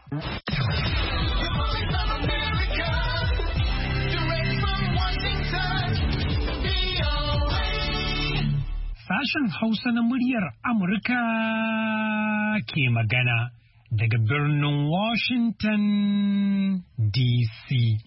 Sashen Hausa na muryar Amurka ke magana daga birnin Washington DC.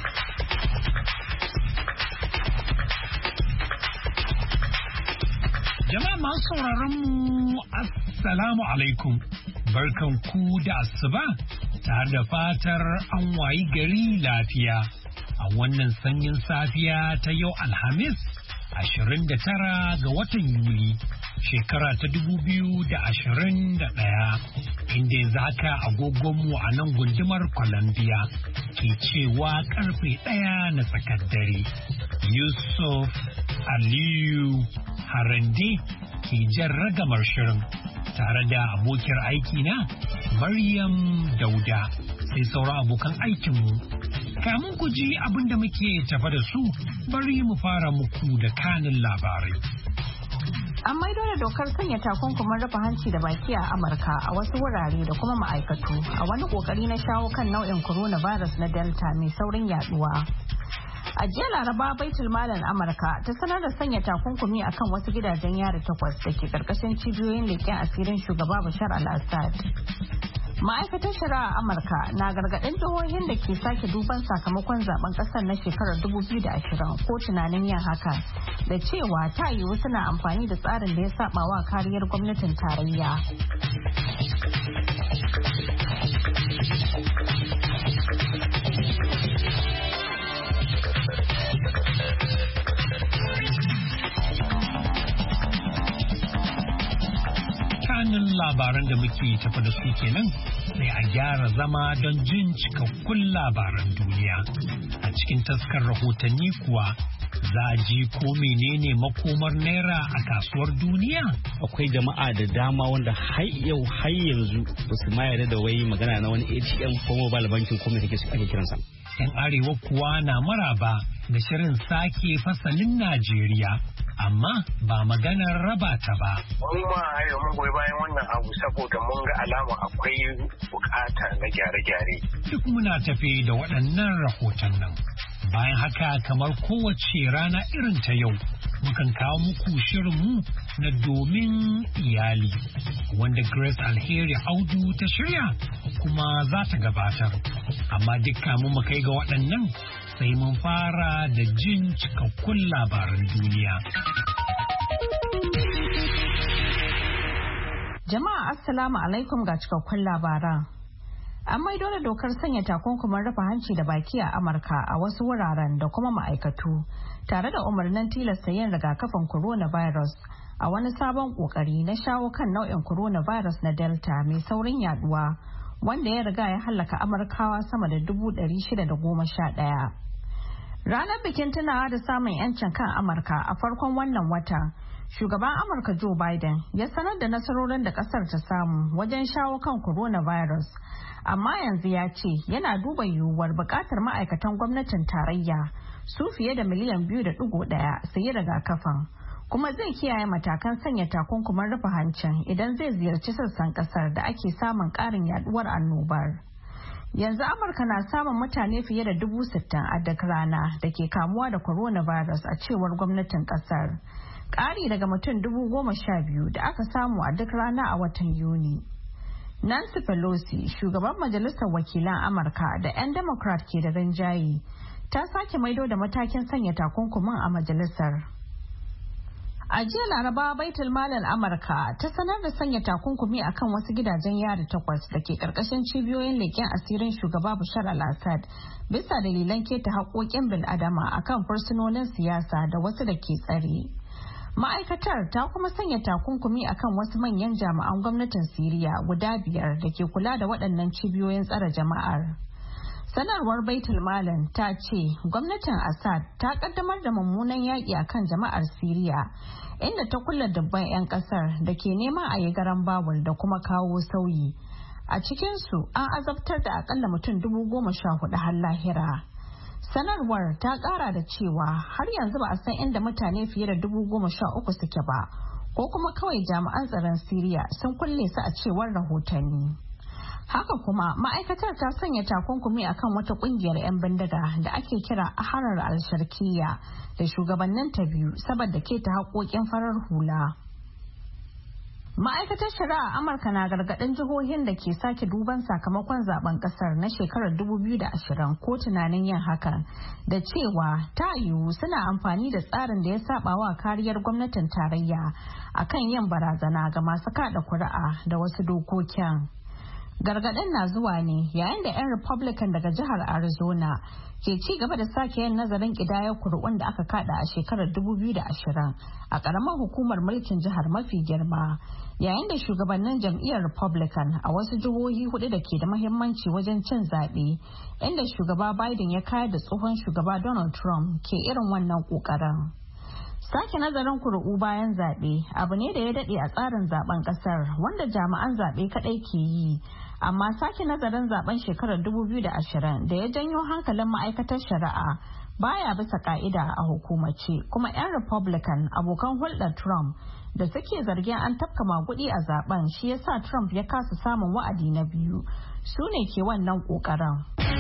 Jama'a masu sauraron mu Assalamu alaikum, barkan ku da asuba tare da fatar an wayi gari lafiya a wannan sanyin safiya ta yau Alhamis 29 ga watan Yuli shekara ta 2021 inda yanzu haka agogonmu a nan gundumar Columbia ke cewa karfe 1 na tsakar dare. Yusuf Aliyu Harande ke jan ragamar shirin tare da abokiyar aiki na Maryam Dauda sai sauran abokan aikinmu. Kamun ku ji abin da muke tafa da su bari mu fara muku da kanin labarai. An maido da dokar sanya takunkumin rufe hanci da baki a Amurka a wasu wurare da kuma ma'aikatu a wani kokari na shawo kan nau'in coronavirus na Delta mai saurin yaduwa. A jiya Laraba Baitul Malin Amurka ta sanar da sanya takunkumi akan wasu gidajen yari 8 da ke karkashin cibiyoyin leƙen asirin shugaba Bashar al-Assad. Ma'aikatar shari'a Amurka na gargaɗin jihohin da ke sake duban sakamakon zaben ƙasar na shekarar 2020 ko tunanin yin haka da cewa ta yiwu suna amfani da tsarin da ya saba wa kariyar gwamnatin tarayya. Kanin labaran da muke tafa da su kenan sai a gyara zama don jin cikakkun labaran duniya. A cikin taskar rahotanni kuwa za a ji ko menene makomar naira a kasuwar duniya? Akwai jama'a da dama wanda har yanzu ba su ma yarda da wai magana na wani ATM ko mobile banking ko me kake ake kiransa. Yan arewa kuwa na maraba da shirin sake fasalin Najeriya. Amma ba maganar raba ta ba. Mun ma arewa mun goyi bayan wannan abu saboda mun ga alama akwai bukata na gyare-gyare. Duk muna tafe da waɗannan rahoton nan. Bayan haka kamar kowace rana irin ta yau, mukan kawo muku shirinmu na domin iyali, wanda Grace Alheri Audu ta shirya kuma za ta gabatar. Amma dukka mu kai ga waɗannan sai mun fara da jin cikakkun labaran duniya. Jama'a Assalamu alaikum ga cikakkun labaran. An maido da dokar sanya takunkumin rufe hanci da baki a Amurka a wasu wuraren da kuma ma'aikatu tare da umarnin tilasta yin rigakafin coronavirus a wani sabon kokari na shawo kan nau'in coronavirus na Delta mai saurin yaduwa wanda ya riga ya hallaka Amurkawa sama da 611. Ranar bikin tunawa da samun 'yancin kan Amurka a farkon wannan watan, shugaban Amurka Joe Biden ya sanar da nasarorin da kasar ta samu wajen shawo kan coronavirus, amma yanzu ya ce yana duba yiwuwar bukatar ma'aikatan gwamnatin tarayya su fiye da miliyan 2.1 su yi rigakafin, kuma zai kiyaye matakan sanya takunkumin rufe hancin idan zai ziyarci sassan kasar da ake samun karin yaduwar annobar. Yanzu Amurka na samun mutane fiye da 60,000 a duk rana da ke kamuwa da coronavirus a cewar gwamnatin kasar. Ƙari daga mutum 12,000 da aka samu a duk rana a watan Yuni. Nancy Pelosi, shugaban Majalisar Wakilan Amurka da 'yan Democrat ke da rinjaye, ta sake maido da matakin sanya takunkumin a majalisar. A jiya Laraba Baitul Malin Amurka ta sanar da sanya takunkumi akan wasu gidajen yari 8 da ke karkashin cibiyoyin leƙen asirin shugaba Bashar al-Assad bisa dalilan keta haƙoƙin bil'adama akan fursunonin siyasa da wasu da ke tsare. Ma'aikatar ta kuma sanya takunkumi akan wasu manyan jami'an gwamnatin Siriya guda 5 da ke kula da waɗannan cibiyoyin tsare jama'ar. Sanarwar Baitul Malin ta ce gwamnatin Assad ta kaddamar da mummunan yaƙi akan jama'ar Siriya inda ta kulle dubban 'yan ƙasar da ke neman a yi garan bawul da kuma kawo sauyi. A cikinsu an azabtar da akalla mutum 14,000 har lahira. Sanarwar ta ƙara da cewa har yanzu ba a san inda mutane fiye da 13,000 suke ba, ko kuma kawai jami'an tsaron Siriya sun kulle su a cewar rahotanni. Haka kuma ma'aikatar ta sanya takunkumi akan wata kungiyar 'yan bindiga da ake kira Ahrar al-Sharkiyya da shugabanninta biyu saboda keta haƙoƙin farar hula. Ma'aikatar shari'a Amurka na gargaɗin jihohin da ke sake duban sakamakon zaben ƙasar na shekarar 2020 ko tunanin yin hakan da cewa ta yiwu suna amfani da tsarin da ya saba wa kariyar gwamnatin tarayya akan yin barazana ga masu kada kuri'a da wasu dokokin. Gargaɗin na zuwa ne yayin da 'yan Republican daga jihar Arizona ke ci gaba da sake yin nazarin ƙidayar kuri'un da aka kada a shekarar 2020 a ƙaramar hukumar mulkin jihar mafi girma, yayin da shugabannin jam'iyyar Republican a wasu jihohi hudu da ke da mahimmanci wajen cin zaɓe, inda shugaba Biden ya kayar da tsohon shugaba Donald Trump ke irin wannan ƙoƙarin. Sake nazarin kuri'u bayan zaɓe abu ne da ya daɗe a tsarin zaben ƙasar wanda jami'an zaɓe kaɗai ke yi, amma sake nazarin zaben shekarar 2020 da ya janyo hankalin ma'aikatar shari'a baya bisa ka'ida a hukumace, kuma 'yan Republican abokan hulɗar Trump da suke zargin an tafka maguɗi a zaben shi yasa Trump ya kasa samun wa'adi na biyu su ne ke wannan ƙoƙarin.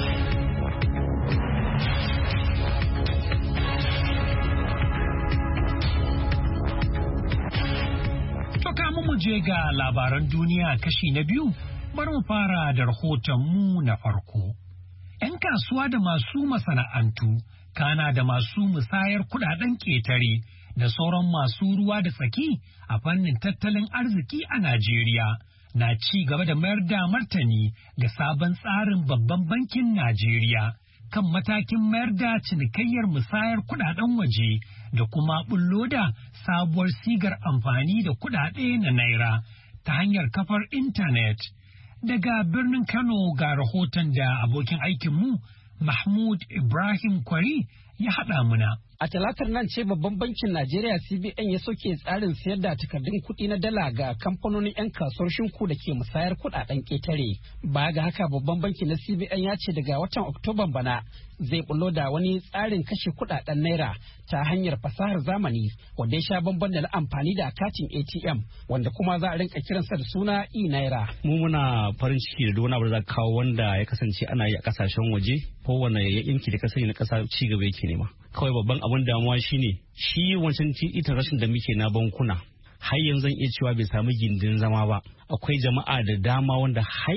Mu je ga labaran duniya kashi na biyu, bari mu fara da rahotonmu na farko. 'Yan kasuwa da masu masana'antu, kana da masu musayar kudaden ƙetare da sauran masu ruwa da tsaki a fannin tattalin arziki a Najeriya na ci gaba da mayar da martani ga sabon tsarin babban bankin Najeriya kan matakin mayar da cinikayyar musayar kudaden waje da kuma bullo da sabuwar sigar amfani da kudade na naira ta hanyar kafar intanet. Daga birnin Kano ga rahoton da abokin aikinmu Mahmud Ibrahim Kwari ya haɗa muna. A talatar nan ce babban bankin Najeriya CBN ya soke tsarin sayar da takardun kuɗi na dala ga kamfanonin 'yan kasuwar shinku da ke musayar kuɗaɗen ƙetare. Baya ga haka babban banki na CBN ya ce daga watan Oktoban bana zai bullo da wani tsarin kashe kuɗaɗen naira ta hanyar fasahar zamani wanda ya sha bamban da na amfani da katin ATM wanda kuma za a rinka kiransa da suna e-naira. Mu muna farin ciki da wani abu da za kawo wanda ya kasance ana yi a kasashen waje ko wani yanki da ka sani na ƙasa ci gaba yake nema. Kawai babban abin damuwa shine shi wancan ita rashin da muke na bankuna har yanzu zan iya cewa bai samu gindin zama ba. Akwai jama'a da dama wanda har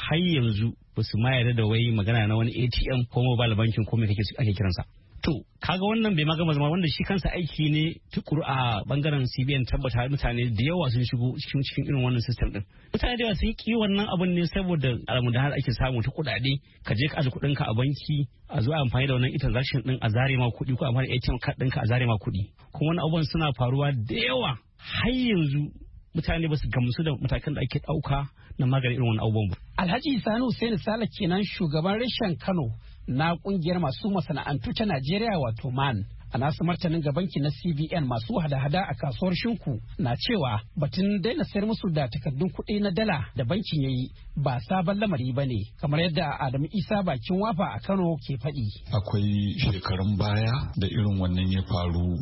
yanzu ba su ma yarda da wai magana na wani ATM ko mobile banking ko me ake kiransa. To kaga wannan bai magama zama wanda shi kansa aiki ne tukuru a bangaren CBN tabbata mutane da yawa sun shigo cikin irin wannan system din. Mutane da yawa sun ki wannan abun ne saboda alamu da har ake samu ta kudade ka je ka aje kudin ka a banki a zo a amfani da wannan transaction din a zare ma kuɗi ko amfani da ATM card ɗinka a zare ma kuɗi. Kuma wannan abubuwan suna faruwa da yawa har yanzu mutane ba su gamsu da matakan da ake ɗauka na magani irin wannan abubuwan ba. Alhaji Sani Hussein Sale kenan shugaban reshen Kano na kungiyar masu masana'antu ta Najeriya wato MAN. A nasu martanin ga banki na CBN masu hada-hada a kasuwar shinku na cewa batun daina sayar musu da takardun kuɗi na dala da bankin yayi ba sabon lamari ba ne kamar yadda Adamu Isa bakin wafa a Kano ke faɗi. Akwai shekarun baya da irin wannan ya faru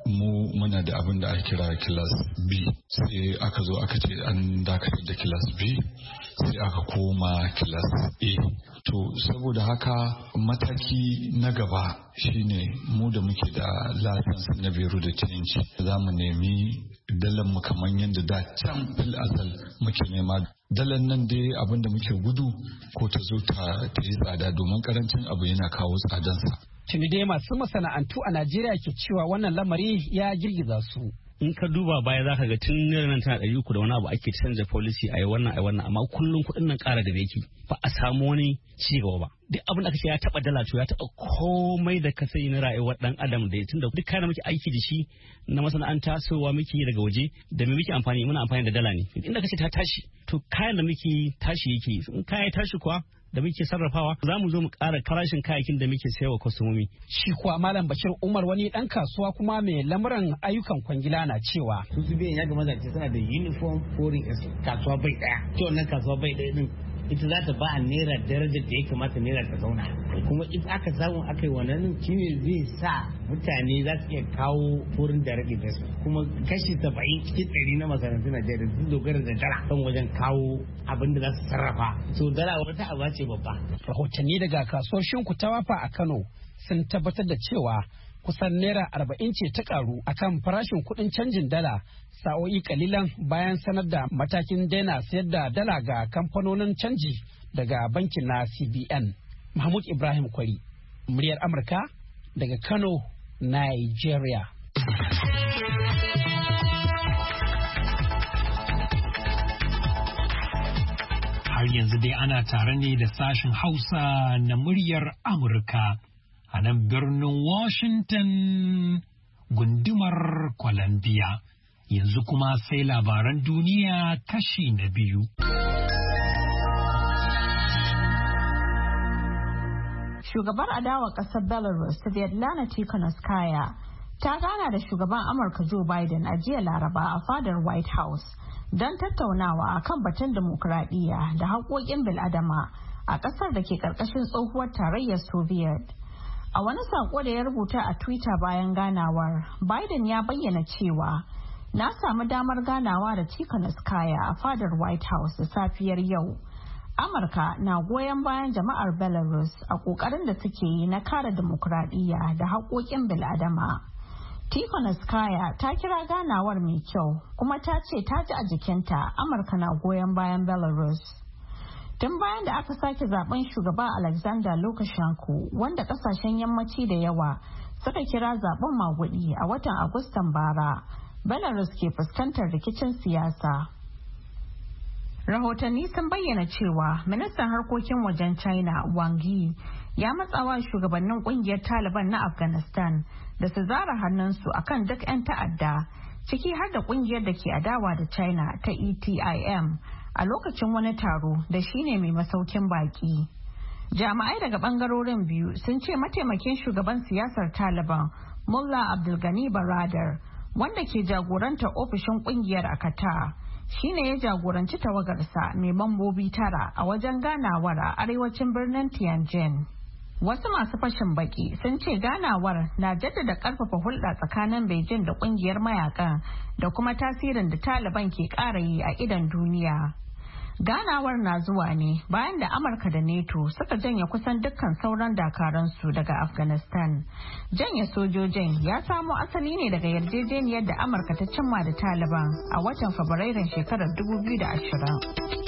muna da abin da ake kira class B sai aka zo aka ce an dakatar da class B sai aka koma class A. To saboda haka mataki na gaba shine mu da muke da lasansa na biro da canji za mu nemi dalar mu kamar yadda da can fil azal muke nema. Dalar nan dai abin da muke gudu ko ta zo ta yi tsada domin karancin abu yana kawo tsadansa. Tuni dai masu masana'antu a Najeriya ke cewa wannan lamari ya girgiza su. In ka duba baya za ka ga tun nan tana 300 da wani abu ake canza policy a yi wannan amma kullum kuɗin nan ƙara da yake ba a samu wani ci gaba ba. Duk abin da aka ce ya taɓa dala to ya taɓa komai da ka sani na rayuwar ɗan adam da tun da duk kayan da muke aiki da shi na masana'anta sowa muke daga waje da me muke amfani muna amfani da dala ne. Inda ka ce ta tashi to kayan da muke tashi yake in kaya tashi kuwa da muke sarrafawa za mu zo mu ƙara farashin kayayyakin da muke sayarwa kwastomomi. Shi kuwa Malam Bashir Umar wani ɗan kasuwa kuma mai lamuran ayyukan kwangila na cewa. Su biyan ya gama zance suna da uniform foreign exchange kasuwa bai ɗaya. To wannan kasuwa bai ɗaya din ita za ta ba a naira darajar da ya kamata naira ta zauna. Kuma in aka samu aka yi wannan shine zai sa mutane za su iya kawo wurin da rage su. Kuma kashi 70 cikin 100 na makarantun Najeriya sun dogara da dala kan wajen kawo abin da za su sarrafa. So dala wata aba ce babba. Rahotanni daga kasuwar Shinku ta Wafa a Kano sun tabbatar da cewa kusan naira 40 ce ta karu akan farashin kuɗin canjin dala sa'o'i kalilan bayan sanar da matakin daina sayar da dala ga kamfanonin canji daga bankin na CBN. Mahmud Ibrahim Kwari, muryar Amurka daga Kano, Nigeria. Har yanzu dai ana tare ne da sashen Hausa na muryar Amurka a nan birnin Washington gundumar Columbia. Yanzu kuma sai labaran duniya kashi na biyu. Shugabar adawa ƙasar Belarus, Svetlana Tikhanovskaya, ta gana da shugaban Amurka Joe Biden a jiya Laraba a fadar White House don tattaunawa akan batun dimokuraɗiyya da haƙoƙin bil'adama a ƙasar da ke ƙarƙashin tsohuwar tarayyar Soviet. A wani saƙo da ya rubuta a Twitter bayan ganawar, Biden ya bayyana cewa, "Na samu damar ganawa da Tikhanovskaya a fadar White House da safiyar yau. Amurka na goyon bayan jama'ar Belarus a ƙoƙarin da suke yi na kare dimokuraɗiyya da haƙoƙin bil'adama." Tikhanovskaya ta kira ganawar mai kyau kuma ta ce ta ji a jikinta Amurka na goyon bayan Belarus. Tun bayan da aka sake zaben shugaba Alexander Lukashenko, wanda kasashen yammaci da yawa suka kira zaben magudi a watan Agustan bara, Belarus ke fuskantar rikicin siyasa. Rahotanni sun bayyana cewa ministan harkokin wajen China Wang Yi ya matsawa shugabannin kungiyar Taliban na Afghanistan da su zara hannunsu akan duk 'yan ta'adda, ciki har da kungiyar da ke adawa da China ta ETIM, a lokacin wani taro da shine mai masaukin baki. Jami'ai daga bangarorin biyu sun ce mataimakin shugaban siyasar Taliban Mullah Abdul Ghani Baradar, wanda ke jagoranta ofishin kungiyar a Qatar, shine ya jagoranci tawagarsa mai mambobi 9 a wajen ganawar a arewacin birnin Tianjin. Wasu masu fashin baki sun ce ganawar na jaddada karfafa hulɗa tsakanin Beijing da kungiyar mayakan da kuma tasirin da Taliban ke ƙara yi a idon duniya. Ganawar na zuwa ne bayan da Amurka da NATO suka janye kusan dukkan sauran dakaransu daga Afghanistan. Janye sojojin ya samo asali ne daga yarjejeniyar da Amurka ta cimma da Taliban a watan Fabrairun shekarar 2020.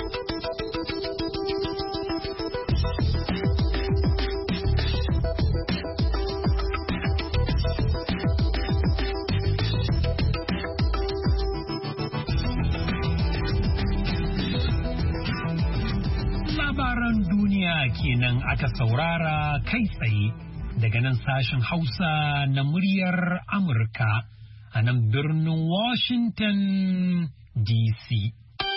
Kenan aka saurara kai tsaye daga nan sashen Hausa na muryar Amurka a nan birnin Washington DC.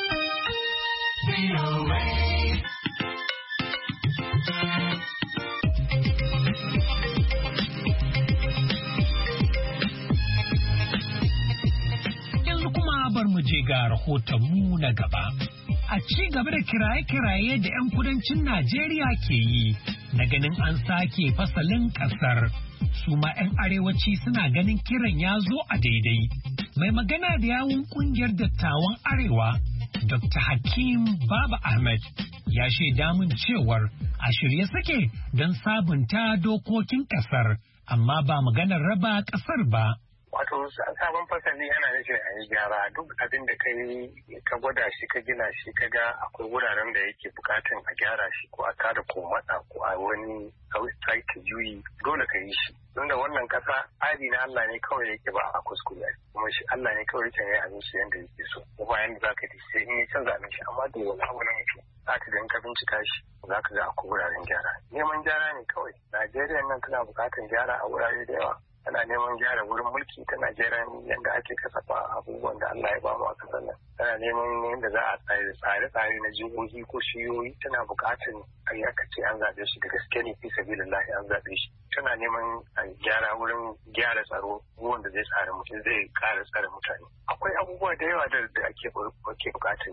Yanzu kuma bar mu je ga rahotonmu na gaba. A ci gaba da kiraye-kiraye da 'yan kudancin Najeriya ke yi na ganin an sake fasalin ƙasar. Su ma 'yan arewaci suna ganin kiran ya zo a daidai. Mai magana da yawun ƙungiyar dattawan Arewa, Dr. Hakim Baba Ahmed, ya shaida min cewar a shirye suke don sabunta dokokin ƙasar, amma ba maganar raba ƙasar ba. Wato sabon fasali yana nufin a yi gyara duk abin da ka gwada shi ka gina shi ka ga akwai wuraren da yake bukatan a gyara shi ko a tada ko matsa ko a wani sake juyi dole ka yi shi. Don da wannan kasa tsari na Allah ne kawai yake ba a kuskure kuma shi Allah ne kawai yake yi abin shi yadda yake so. Ko bayan da zaka yi sai in ya canza abin shi amma da wani abu na mutum zaka ga in ka bincika shi zaka ga akwai wuraren gyara. Neman gyara ne kawai. Najeriya nan tana bukatan gyara a wurare da yawa. Tana neman gyara wurin mulki, tana gyaran yadda ake kasafa abubuwan da Allah ya bamu a kasar nan. Tana neman yadda za a tsare-tsare na jihohi ko shiyoyi, tana buƙatar ce an zaɓe shi da gaske ne fi sabilillahi an zaɓe shi. Tana neman a gyara wurin gyara tsaro, wanda zai tsare mutum zai ƙara tsare mutane. Akwai abubuwa da yawa da ake buƙatar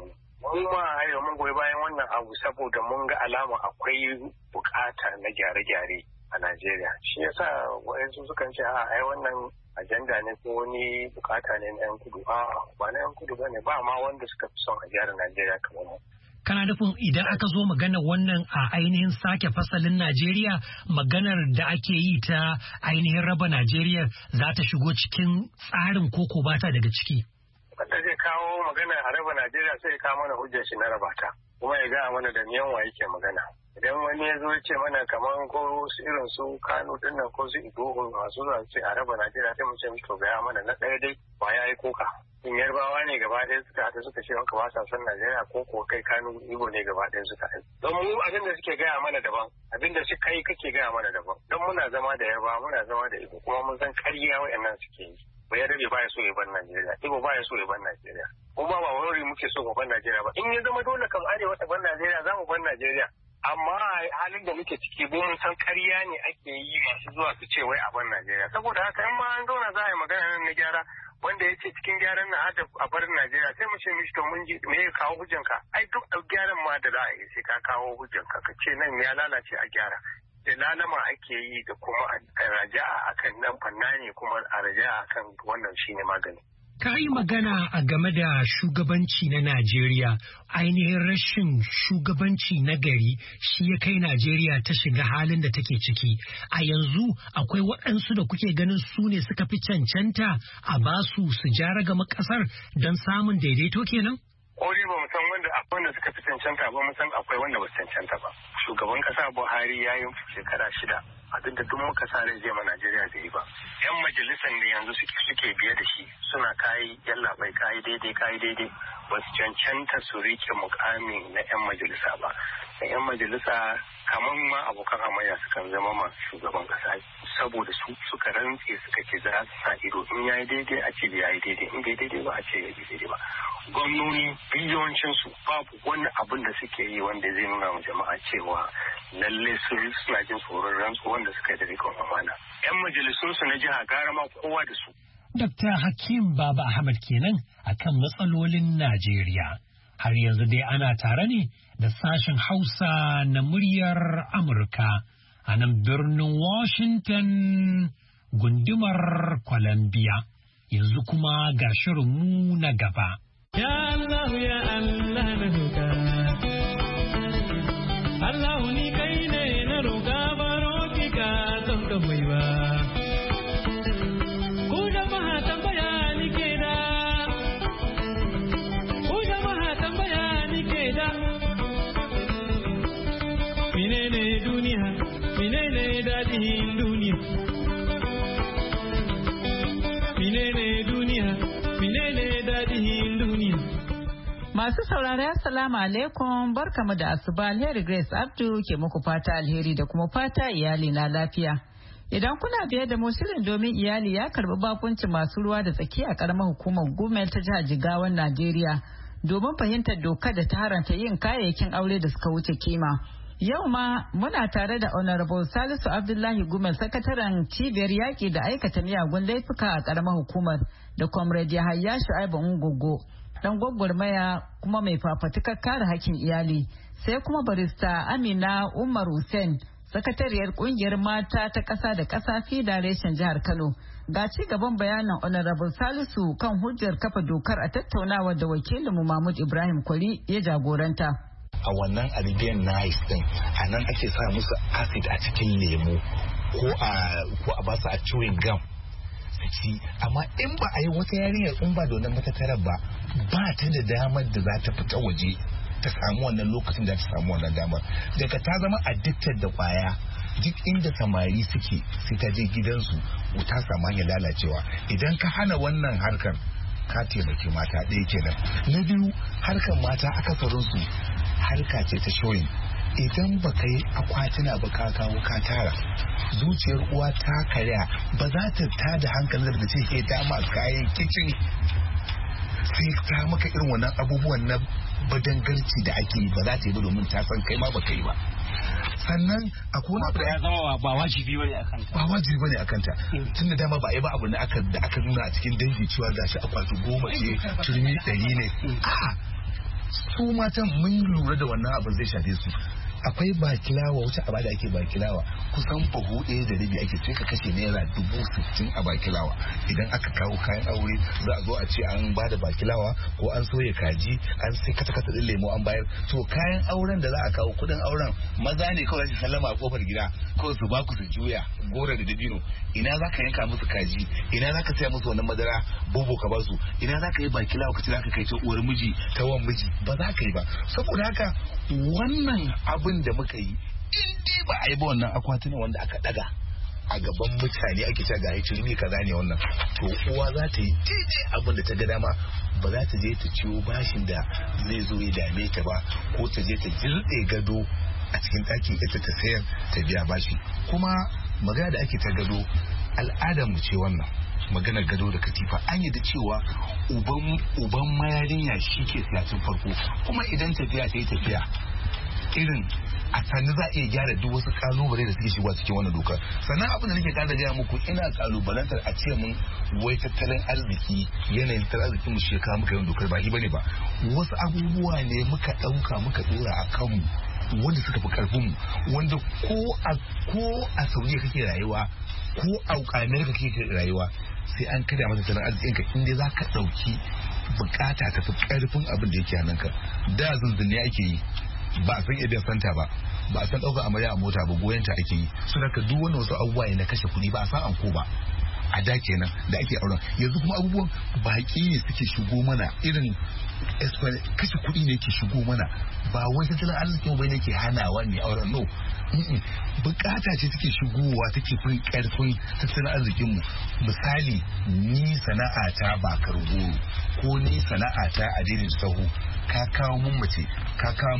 mu ma arewa mun goyi bayan wannan abu saboda mun ga alama akwai bukata na gyare-gyare a Najeriya. Shi yasa wayansu sukan ce ai wannan ajanda ne ko wani bukata ne na yan kudu. Ba na yan kudu bane, ba ma wanda suka fi son a gyara Najeriya kamar mu. Kana nufin idan aka zo magana wannan a ainihin sake fasalin Najeriya, maganar da ake yi ta ainihin raba Najeriya za ta shigo cikin tsarin koko ba ta daga ciki? Wanda zai kawo magana a raba Najeriya sai ya kawo mana hujjar shi na raba ta, kuma ya gaya mana da miyan wa yake magana. Idan wani ya zo ya ce mana kamar ko su irin su Kano din nan ko su Igbo masu zuwa ce a raba Najeriya, sai mu ce to gaya mana na ɗaya dai ba ya yi koka. In Yarbawa ne gaba ɗaya suka haɗu suka ce maka ba sa son Najeriya ko kai Kano Igbo ne gaba ɗaya suka haɗu. Don mu abin da suke gaya mana daban, abin da su kai kake gaya mana daban. Don muna zama da Yarbawa, muna zama da Igbo, kuma mun san ƙarya wa'annan suke yi. Bayarabe ba ya so ya bar Najeriya, Igbo ba ya so ya bar Najeriya. Kuma ba wani muke so mu bar Najeriya ba. In ya zama dole kam arewa ta bar Najeriya, za mu bar Najeriya. Amma halin da muke ciki mun san ƙarya ne ake yi masu zuwa su ce wai a bar Najeriya. Saboda haka in ma an zauna za a yi magana nan na gyara, wanda ya ce cikin gyaran na a bar Najeriya, sai mu ce mishi to mun ji me ya kawo hujjanka. Ai duk gyaran ma da za a yi sai ka kawo hujjanka, ka ce nan ya lalace a gyara. Da lalama ake yi da kuma a raja'a akan nan fanna ne, kuma a raja'a akan wannan shine magani. Ka yi magana a game da shugabanci na Najeriya, ainihin rashin shugabanci na gari shi ya kai Najeriya ta shiga halin da take ciki. A yanzu akwai waɗansu da kuke ganin su ne suka fi cancanta a basu su jaragama ƙasar don samun daidaito kenan? Kori ba mu san wanda suka fi cancanta ba, mu san akwai wanda ba su cancanta ba. Shugaban ƙasa Buhari ya yi shekara 6. Abinda duk muka sa rai zai ma Najeriya da yi ba. Yan majalisar da yanzu suke biye da shi suna kayi yallaɓai kayi daidai ba su cancanta su rike mukami na yan majalisa ba. Da yan majalisa kamar ma abokan hamayya sukan zama ma shugaban kasa saboda su suka rantse suka ce za su sa ido, in yayi daidai a ce yayi daidai, in bai daidai ba a ce yayi daidai ba. Gwamnoni yawancinsu babu wani abin da suke yi wanda zai nuna wa jama'a cewa lalle suna jin tsoron rantsuwan da suka yi da rikon amana. 'Yan majalisunsu na jiha gara ma kowa da su. Dr. Hakim Baba Ahmad kenan akan matsalolin Najeriya. Har yanzu dai ana tare ne da sashen Hausa na muryar Amurka a nan birnin Washington gundumar Columbia. Yanzu kuma ga shirinmu na gaba. Ya Allah ya Allah na roƙa, Allah ni kai ne na roƙa baro ki ka don ka bai ba. Ku jama'a tambaya ni ke da, ku jama'a tambaya ni ke da. Menene duniya, menene daɗin duniya. Menene duniya, menene daɗin duniya. Masu saurari assalamu alaikum, barkamu da asuba. Alheri Grace Abdu ke muku fata alheri da kuma fata iyali na lafiya. Idan kuna biye da mu, shirin domin iyali ya karbi bakuncin masu ruwa da tsaki a karamar hukumar Gumel ta jihar Jigawan Najeriya domin fahimtar doka da ta haranta yin kayayyakin aure da suka wuce kima. Yau ma muna tare da Honorable Salisu Abdullahi Gumel, sakataren cibiyar yaƙi da aikata miyagun laifuka a karamar hukumar, da Comrade Yahaya Shu'aibu Ungogo, dan gwagwarmaya kuma mai fafatukar kare hakkin iyali, sai kuma barista Amina Umar Hussein, sakatariyar kungiyar mata ta ƙasa da ƙasa FIDA reshen jihar Kano. Ga ci gaban bayanin Honorable Salisu kan hujjar kafa dokar a tattaunawa da wakilinmu Mahmud Ibrahim Kwari ya jagoranta. A wannan Arabian Nights din, a nan ake sa musu acid a cikin lemu ko a ba su a chewing gum ci, amma in ba a yi wata yarinyar in ba da wannan matattarar ba ta da damar da za ta fita waje ta samu wannan lokacin da ta samu wannan damar. Daga ta zama addicted da kwaya, duk inda samari suke sai ta je gidansu ta samu hanyar lalacewa. Idan ka hana wannan harkar ka taimaki mata, ɗaya kenan. Na biyu, harkar mata akasarinsu harka ce ta showing. Idan ba ka yi akwatuna ba ka kawo ka tara, zuciyar uwa ta karya, ba za ta tada hankalin da ce ke dama kayan kicin, sai ta maka irin wannan abubuwan na badangarci da ake yi, ba za ta yi ba domin ta san kai ma ba kai ba. Sannan akwai wani abu da ya zama ba wajibi bane akanta, ba wajibi bane akanta, tun da dama ba a yi ba abu da aka nuna a cikin dangi cewa gashi akwati 10 ce turmi 100 ne. su matan mun lura da wannan abin zai shafe su. Akwai bakilawa wacce a bada ake bakilawa kusan buhu ɗaya da rabi ake sai ka kashe naira 60,000 a bakilawa. Idan aka kawo kayan aure za a zo a ce an bada bakilawa ko an soya kaji an sai kata din lemo an bayar. To kayan auren da za a kawo kudin auren maza ne kawai su sallama a kofar gida ko su baku su juya gora da dabino. Ina za ka yanka musu kaji, ina za ka saya musu wannan madara bobo ka basu, ina za ka yi bakilawa ka ce za ka kai ta uwar miji ta wan miji, ba za ka yi ba. Saboda haka wannan abin da muka yi in dai ba a yi ba wannan akwatuna wanda aka daga a gaban mutane ake ta ga turmi kaza ne wannan, to uwa za ta yi daidai abin da ta ga dama, ba za ta je ta ciwo bashin da zai zo ya dame ta ba, ko ta je ta jirɗe gado a cikin ɗakin ita ta sayar ta biya bashi. Kuma magana da ake ta gado al'adar mu ce wannan, maganar gado da katifa an yi da cewa uban mayarinya shi ke siyasin farko, kuma idan tafiya ta yi tafiya irin a sani za a iya gyara duk wasu kalubale da suke shigowa cikin wannan dokar. Sannan abin da nake kada gaya muku, ina kalubalantar a ce mun wai tattalin arziki yanayin tattalin arzikin mu shekara muka yin dokar ba bane ba, wasu abubuwa ne muka ɗauka muka ɗora a kanmu wanda suka fi karfin mu, wanda ko a Saudiya kake rayuwa ko a Amerika kake rayuwa sai an kada masa tattalin arzikinka inda za ka ɗauki bukata ta fi karfin abin da yake hannunka. Da zunzunne ake yi, ba a san idan santa ba a san ɗaukar amarya a mota ba, goyonta ake yi. Su da duk wani wasu abubuwa ne na kashe kuɗi, ba a san anko ba a da kenan da ake auren. Yanzu kuma abubuwan baki ne suke shigo mana, irin kashe kuɗi ne ke shigo mana, ba wai tattalin arzikin bai ne ke hanawa ne auren, no. Bukata ce take shigowa take fin karfin tattalin arzikin mu. Misali, ni sana'ata ba kargoro ko ni sana'ata a daidai sahu, ka kawo mun mace, ka kawo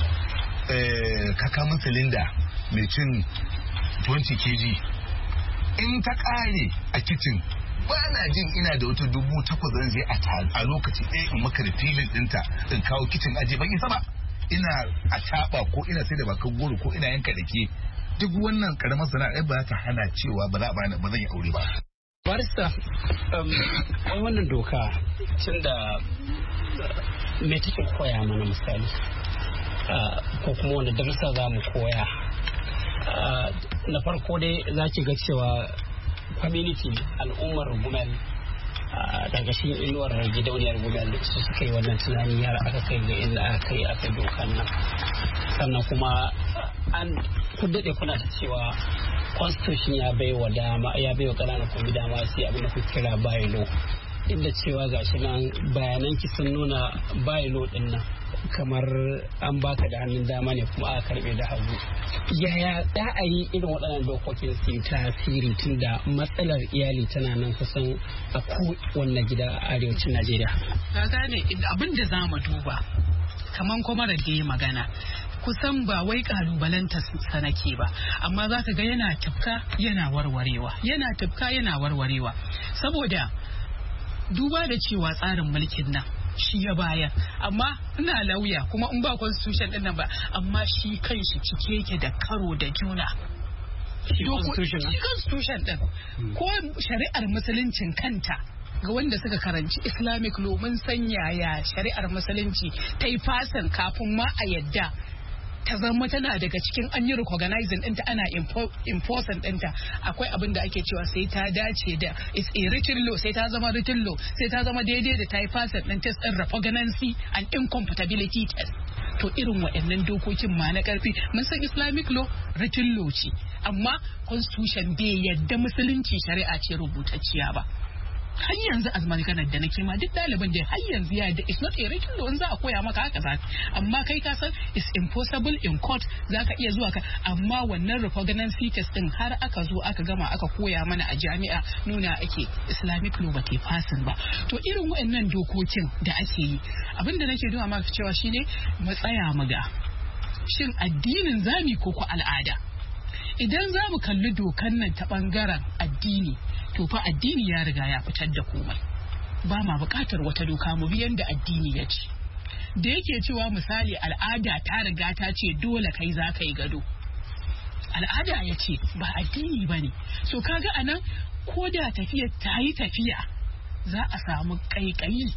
mun silinda mai cin 20 kg, in ta kare a kicin ba na jin ina da wata 8,000 zan je a lokaci ɗaya in maka da filin ɗinta in kawo kicin aje ban isa ba. Ina a taɓa ko ina sai da bakan goro ko ina yanka da ke, duk wannan karamar sana'a ba za ta hana cewa ba zan yi aure ba. Barista, wannan doka tun da me take koya mana misali, ko kuma wanda darussa za mu koya. Na farko dai za ki ga cewa community al'ummar Gumel daga shi inuwar gidauniyar Gumel su suka yi wannan tunani har aka kai ga inda aka yi aka dokan nan. Sannan kuma an daɗe kuna ta cewa constitution ya bai wa ƙananan kwami dama sai abin da kuka kira bylaw, inda cewa gashi nan bayanan ki sun nuna bylaw din nan kamar an baka da hannun dama ne kuma aka karbe da hagu. Yaya za a yi irin waɗannan dokokin su tasiri tun da matsalar iyali tana nan kusan a kowanne gida a arewacin Najeriya? Ka gane abin da za mu duba kamar kuma da ya magana kusan ba wai kalubalanta sanake ba, amma za ka ga yana tafka yana warwarewa saboda duba da cewa tsarin mulkin nan shi ya bayar, amma ina lauya kuma in ba constitution din nan ba, amma shi kanshi cike yake da karo da juna. Shi constitution din ko shari'ar musuluncin kanta ga wanda suka karanci Islamic law mun san yaya shari'ar musulunci ta yi fasin kafin ma a yadda ta zama tana daga cikin an yi recognizing ɗinta ana enforcing ɗinta. Akwai abin da ake cewa sai ta dace da it's a written law, sai ta zama written law, sai ta zama daidai da ta yi passing ɗin test ɗin repugnancy and incompatibility test. To irin waɗannan dokokin ma na ƙarfi mun san Islamic law written law ce, amma constitution bai yadda musulunci shari'a ce rubutacciya ba. Har yanzu azmanganar da nake ma duk ɗaliban da har yanzu ya da it's not a written law, za a koya maka haka za, amma kai ka san it's impossible in court za ka iya zuwa ka, amma wannan repugnancy test din har aka zo aka gama aka koya mana a jami'a nuna ake Islamic law ba ta fasin ba. To irin waɗannan dokokin da ake yi abinda nake nuna maka cewa shine mu tsaya mu ga shin addinin zami ko al'ada. Idan za mu kalli dokan nan ta bangaren addini, to fa addini ya riga ya fitar da komai, ba ma bukatar wata doka, mu bi yanda addini ya ce. Da yake cewa misali al'ada ta riga ta ce dole kai za ka yi gado, al'ada ya ce ba addini ba ne. So kaga anan ko da tafiya ta yi tafiya za a samu ƙaiƙayi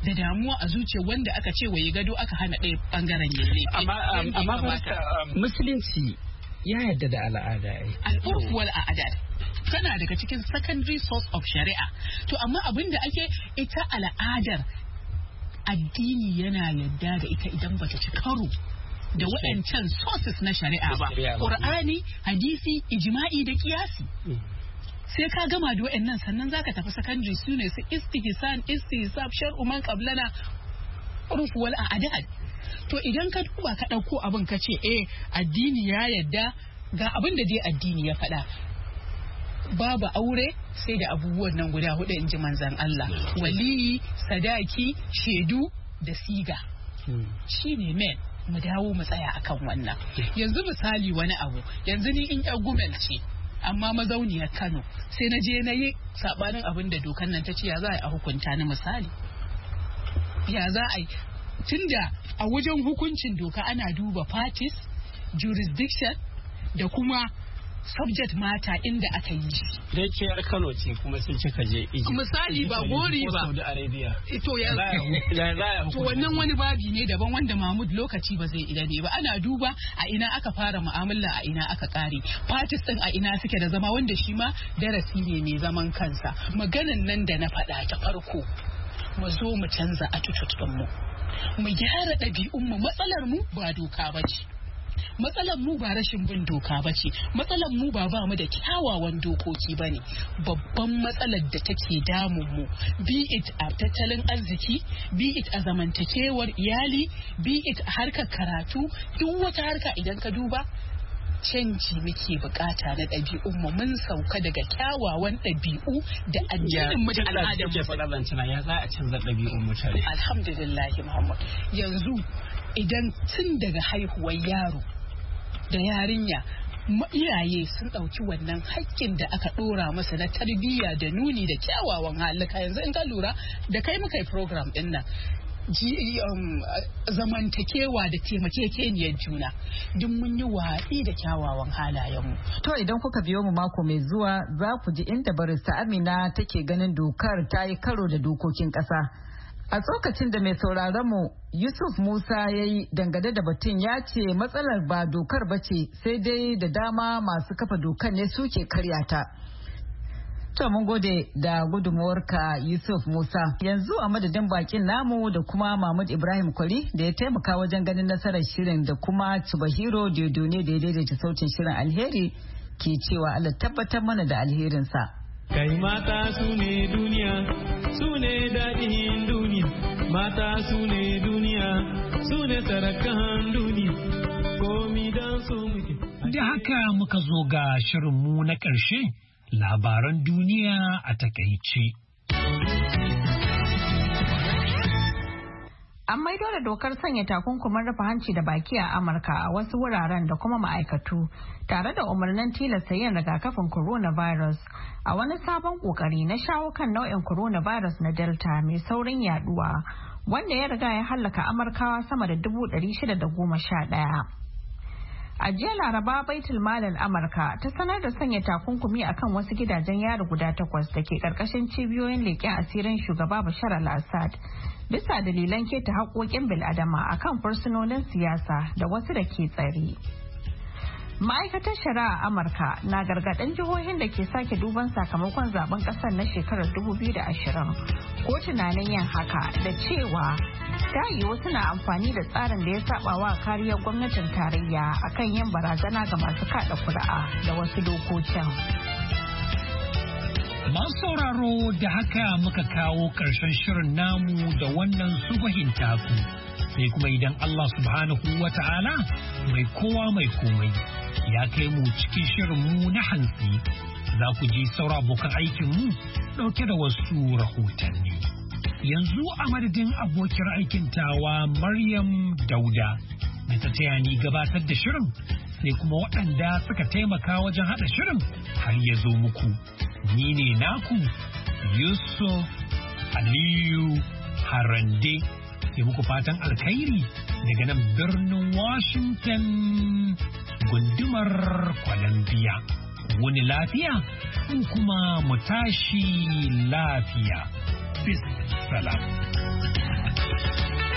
da damuwa a zuciya wanda aka ce waye gado aka hana ɗaya bangaren yalle. Amma musulunci ya yarda da al'ada al'urf wal a'dad tana daga cikin secondary source of shari'a. To amma abin da ake ita al'adar addini yana yarda da ita idan bata ci karo da waɗancan sources na shari'a ba, Qur'ani, hadisi, ijma'i da kiyasi. Sai ka gama da waɗannan sannan zaka tafi secondary su ne su istihsan, istisab, shar'u man qablana, urf wal a'dad. To idan ka duba ka ɗauko abin ka ce addini ya yadda ga abin da dai addini ya faɗa, babu aure sai da abubuwan nan guda hudu in ji manzan Allah, waliyi, sadaki, shaidu da siga. Shine men mu dawo mu tsaya akan wannan. Yanzu misali wani abu, yanzu ni in yar gumel ce amma mazauniyar Kano sai na je na yi sabanin abin da dokan nan ta ce ya za a hukunta ni misali, ya za a yi tunda a wajen hukuncin doka ana duba parties, jurisdiction da kuma subject matter inda aka yi shi. Da ke yar Kano ce kuma sun cika je Egypt. Misali ba gori ba. Saudi Arabia. To ya to wannan wani babi ne daban wanda Mahmud lokaci ba zai idane ba. Ana duba a ina aka fara mu'amala a ina aka kare. Parties din a ina suke da zama wanda shi ma darasi ne mai zaman kansa. Maganan nan da na faɗa ta farko. Mu zo mu canza attitude ɗinmu. Mu gyara ɗabi'unmu. Matsalar mu ba doka ba ce. Matsalar mu ba rashin bin doka ba ce. Matsalar mu ba mu da kyawawan dokoki ba ne. Babban matsalar da take damun mu, be it a tattalin arziki, be it a zamantakewar iyali, be it a harkar karatu, duk wata harka idan ka duba canji muke bukata na ɗabi'un mu. Mun sauka daga kyawawan ɗabi'u da addinin mu da al'adar mu. Ya za a canza ɗabi'un mutane. Alhamdulillah Muhammad. Yanzu idan tun daga haihuwar yaro da yarinya iyaye sun ɗauki wannan haƙƙin da aka ɗora masa na tarbiyya da nuni da kyawawan halika. Yanzu in ka lura da kai muka yi program ɗin nan zamantakewa da taimakekeniyar juna duk mun yi watsi da kyawawan halayenmu. To idan kuka biyo mu mako mai zuwa za ku ji inda barista Amina take ganin dokar ta yi karo da dokokin ƙasa. A tsokacin da mai sauraron mu Yusuf Musa ya yi dangane da batun ya ce matsalar ba dokar ba ce sai dai da dama masu kafa dokar ne suke karyata. To mun gode da gudunmuwarka Yusuf Musa. Yanzu a madadin bakin namu da kuma Mahmud Ibrahim Kwari da ya taimaka wajen ganin nasarar shirin da kuma Chubahiro Diodone da ya daidaita sautin shirin alheri ke cewa Allah tabbatar mana da alherinsa. Kai mata su ne duniya, su ne daɗin duniya, mata su ne duniya, su ne sarakan duniya, komi don su muke. Da haka muka zo ga shirinmu na ƙarshe, labaran duniya a takaice. An maido da dokar sanya takunkumin rufe hanci da baki a Amurka a wasu wuraren da kuma ma'aikatu tare da umarnin tilasta yin rigakafin coronavirus a wani sabon kokari na shawo kan nau'in coronavirus na Delta mai saurin yaduwa wanda ya riga ya hallaka Amurkawa sama da 611. A jiya Laraba Baitul Malin Amurka ta sanar da sanya takunkumi akan wasu gidajen yari guda 8 da ke karkashin cibiyoyin leƙen asirin shugaba Bashar al-Assad bisa dalilan keta haƙoƙin bil'adama akan fursunonin siyasa da wasu da ke tsare. Ma'aikatar shari'a Amurka na gargaɗin jihohin da ke sake duban sakamakon zaben ƙasar na shekarar 2020 ko tunanin yin haka da cewa ta yiwu suna amfani da tsarin da ya saba wa kariyar gwamnatin tarayya akan yin barazana ga masu kaɗa kuri'a da wasu dokokin. Masu sauraro da haka muka kawo ƙarshen shirin namu da wannan subahin taku. Sai kuma idan Allah subhanahu wa ta'ala mai kowa mai komai ya kai mu cikin shirinmu na hantsi za ku ji saura abokan aikinmu ɗauke da wasu rahotanni. Yanzu a madadin abokiyar aikin tawa Maryam Dauda da ta taya ni gabatar da shirin sai kuma waɗanda suka taimaka wajen haɗa shirin har ya zo muku. Ni ne naku Yusuf Aliyu Harande. Ke muku fatan alkhairi daga nan birnin Washington gundumar Columbia. Wani lafiya kuma mu tashi lafiya. Bis salam.